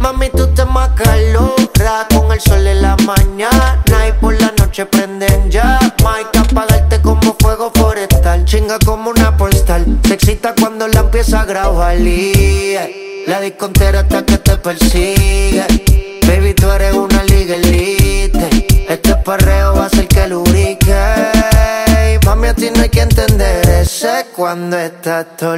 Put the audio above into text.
Mami, tú te me acaloras con el sol en la mañana y por la noche prenden llama. Hay que apagarte como fuego forestal, chinga como una postal. Se excita cuando la empieza a grabar y la disco entera hasta que te persigue. Baby, tú eres una liga elite. Este perreo va a ser que lubrique. Mami, a ti no hay que entender ese cuando estás todo